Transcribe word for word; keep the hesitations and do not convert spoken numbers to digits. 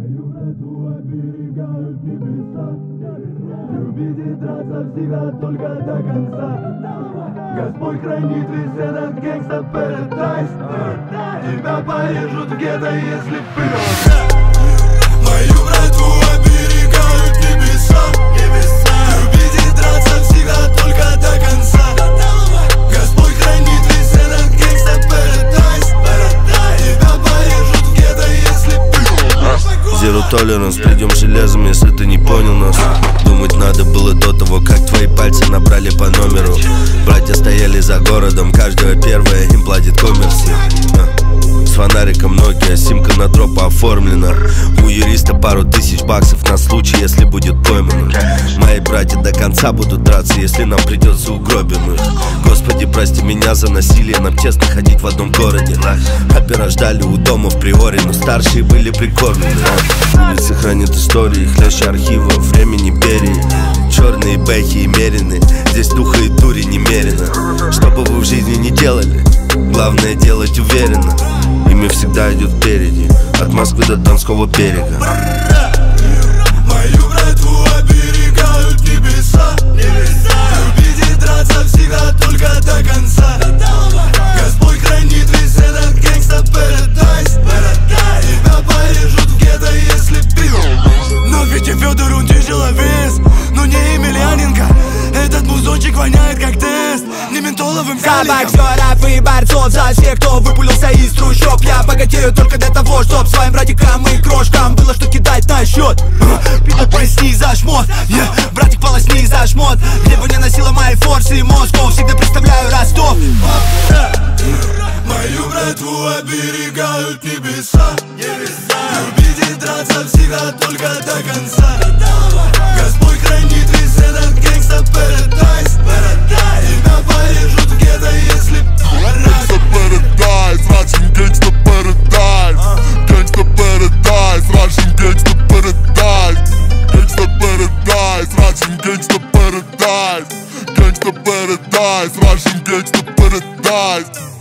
Мою братву оберегают небеса. Любить и драться всегда только до конца. Господь хранит весь этот гэнгста парадайз. Тебя порежут где-то, если плюс. Мою братву оберегают небеса. Любить и драться всегда только до конца. Господь хранит весь этот гэнгста парадайз. Тебя порежут где-то, если плюс. Zero tolerance, придем железом, если ты не понял нас. Думать надо было до того, как твои пальцы набрали по номеру. Братья стояли за городом, каждого первое им платит коммерси. С фонариком Nokia, симка на дроп оформлена. У юриста пару тысяч баксов на случай, если будет пойман. Мои братья до конца будут драться, если нам придется угробим их. Господи, прости меня за насилие, нам честно ходить в одном городе. Опера ждали у дома в приоре, но старшие были прикормлены. Улицы хранят истории, хлеще архива, времени Берии. Черные бэхи и мерины, здесь духа и дури немерено. Что бы вы в жизни не делали, главное делать уверенно. Имя всегда идет впереди, от Москвы до Донского берега. Мою братву оберегают небеса. Любить и драться всегда только до конца. Господь хранит весь этот гэнгста парадайз. Тебя порежут где-то, если пил. Но ведь и Федор, он тяжеловес, но не Емельяненко. Этот музончик воняет как тест, не ментоловым За боксеров и борцов, за всех, кто выпулился из трущоб. Я богатею только для того, чтоб своим братикам и крошкам было что кидать на счет. Пидор, прости за шмот, yeah. Братик, полосни за шмот. Где бы не носила мои форсы и Москву, всегда представляю Ростов. Мою братву оберегают небеса. Любить и драться всегда только до конца. Господь хранит весь этот гэнгста парадайз. Тебя порежут где-то, если Гэнгста парадайз, Russian гэнгста парадайз. Гэнгста парадайз, Russian гэнгста парадайз. Гэнгста парадайз, Russian гэнгста парадайз. Гэнгста парадайз, Russian гэнгста парадайз.